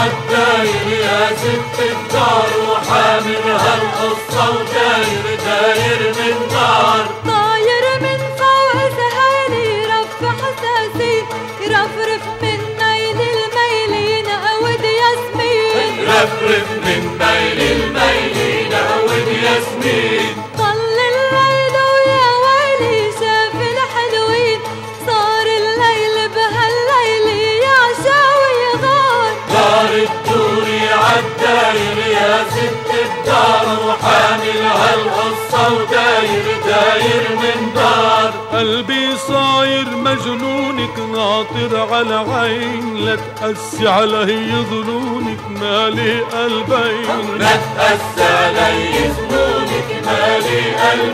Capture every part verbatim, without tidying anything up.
عالداير يا ست الدار، وحاملها القصة وداير داير من دار. طاير من فوق سهالي رف حساسي، يرفرف من ميل الميلين أود ياسمين، رفرف من ميل الميلين أود ياسمين. طل الليل ويا ويلي شاف الحلوين، صار الليل بهالليل يعشى ويغار. دار الدوري عالداير يا ست الدار، وحاملها القصة وداير داير من دار. قلبي صاير مجنونك ناطر على عين، لا تقسي علي ظنونك مالي قلبين، لا تقسي علي ظنونك مالي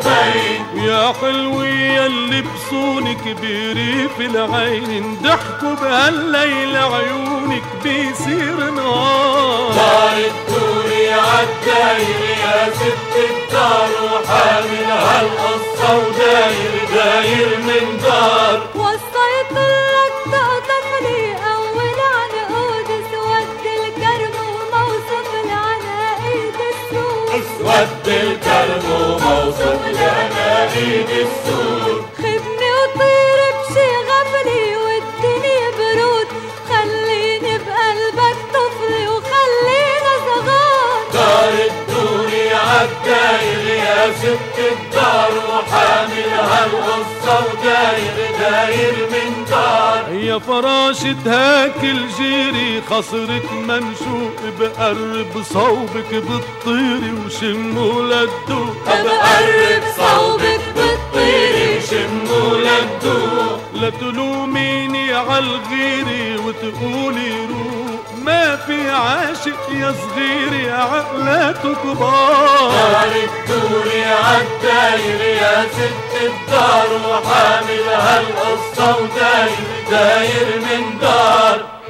قلبين. يا حلوة اللي بصونك بريف العين، ضحكوا بهالليل عيونك بيصير نهار. دار الدوري عالداير يا ست الدار، وحاملها القصة وداير داير من دار. وصيت لك تقطفني أول عنقود، اسود الكرم وموصف العناقيد السود، اسود الكرم وموصف العناقيد السود. خدني وطير بشي غفلي والدنيا برود، خليني بقلبك طفلي وخلينا صغار. دار الدوري عالداير يا ست الدار، وحاملها القصة وداير داير من دار. يا فراشة هاك الجيري خصرك منشوق، بقرب صوبك بالطيري وشموا للدوق، بقرب صوبك بالطيري وشموا للدوق. لا تلوميني عالغيري وتقولي روق، ما في عاشق يا صغيري عقلاته كبار. دار الدوري عالداير يا ست الدار، وحاملها القصة وداير داير من دار.